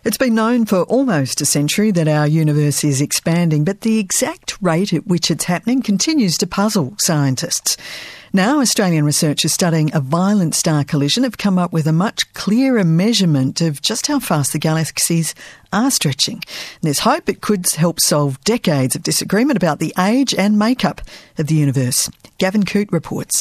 It's been known for almost a century that our universe is expanding, but the exact rate at which it's happening continues to puzzle scientists. Now, Australian researchers studying a violent star collision have come up with a much clearer measurement of just how fast the galaxies are stretching. And there's hope it could help solve decades of disagreement about the age and makeup of the universe. Gavin Coote reports.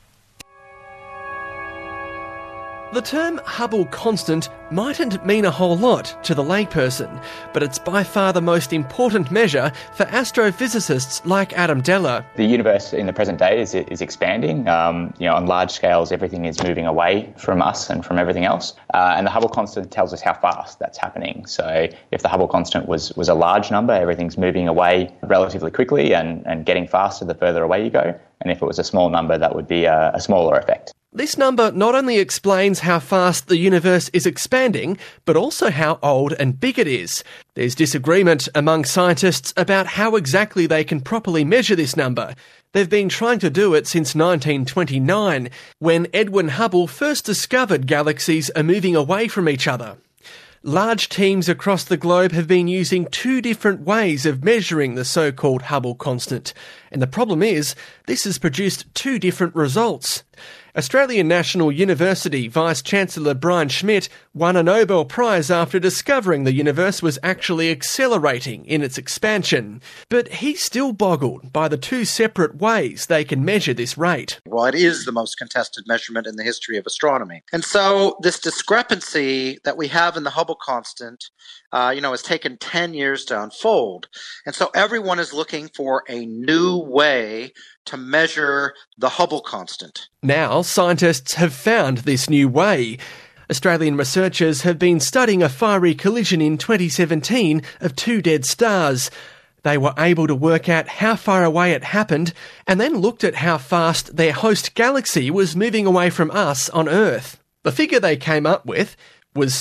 The term Hubble constant mightn't mean a whole lot to the layperson, but it's by far the most important measure for astrophysicists like Adam Deller. The universe in the present day is expanding. On large scales, everything is moving away from us and from everything else. And the Hubble constant tells us how fast that's happening. So if the Hubble constant was a large number, everything's moving away relatively quickly and getting faster the further away you go. And if it was a small number, that would be a smaller effect. This number not only explains how fast the universe is expanding, but also how old and big it is. There's disagreement among scientists about how exactly they can properly measure this number. They've been trying to do it since 1929, when Edwin Hubble first discovered galaxies are moving away from each other. Large teams across the globe have been using two different ways of measuring the so-called Hubble constant. And the problem is, this has produced two different results. Australian National University Vice-Chancellor Brian Schmidt won a Nobel Prize after discovering the universe was actually accelerating in its expansion. But he's still boggled by the two separate ways they can measure this rate. Well, it is the most contested measurement in the history of astronomy. And so this discrepancy that we have in the Hubble constant, has taken 10 years to unfold. And so everyone is looking for a new way to measure the Hubble constant. Now, scientists have found this new way. Australian researchers have been studying a fiery collision in 2017 of two dead stars. They were able to work out how far away it happened and then looked at how fast their host galaxy was moving away from us on Earth. The figure they came up with was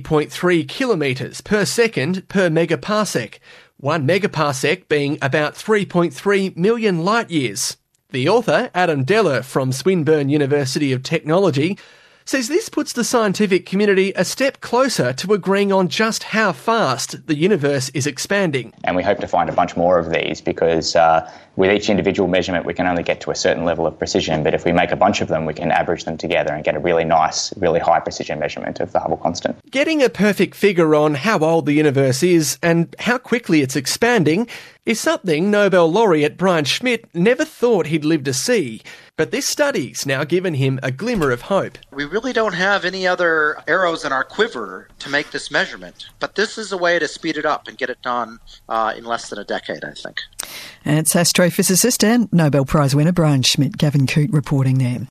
70.3 kilometres per second per megaparsec, 1 megaparsec being about 3.3 million light years. The author, Adam Deller from Swinburne University of Technology, says this puts the scientific community a step closer to agreeing on just how fast the universe is expanding. And we hope to find a bunch more of these because with each individual measurement we can only get to a certain level of precision, but if we make a bunch of them we can average them together and get a really nice, really high precision measurement of the Hubble constant. Getting a perfect figure on how old the universe is and how quickly it's expanding is something Nobel laureate Brian Schmidt never thought he'd live to see. But this study's now given him a glimmer of hope. We really don't have any other arrows in our quiver to make this measurement, but this is a way to speed it up and get it done in less than a decade, I think. And it's astrophysicist and Nobel Prize winner Brian Schmidt. Gavin Coote reporting there.